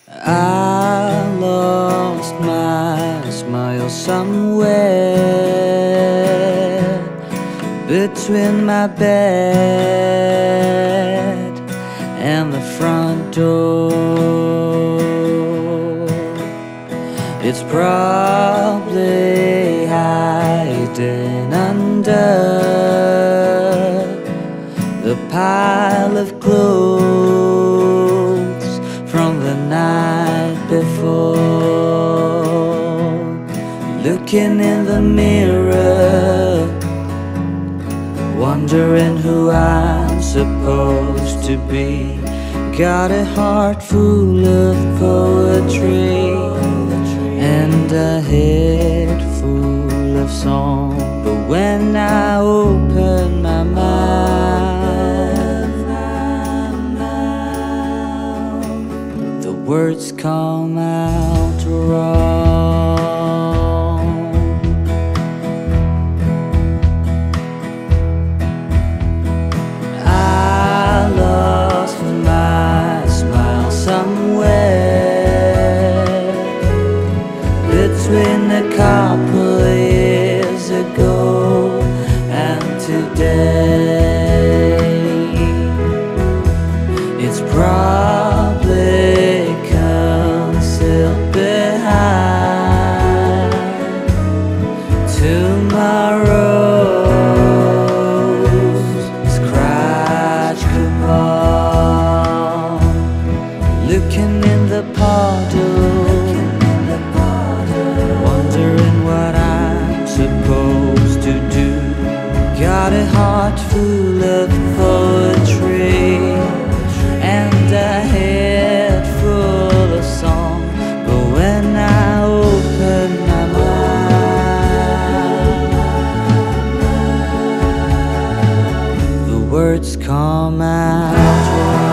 I lost my smile somewhere between my bed and the front door. It's probably hiding under the pile of clothes from the night before. Looking in the mirror, wondering who I'm supposed to be. Got a heart full of poetry and a head full of song. But when I open my mouth, the words come out wrong. I lost my smile somewhere between a couple of years ago and today. It's probably concealed behind tomorrow's scratch coupon. Looking in the puddle, wondering what I'm supposed to do. Got a heart full of poetry and a head full of song. But when I open my mouth, the words come out wrong.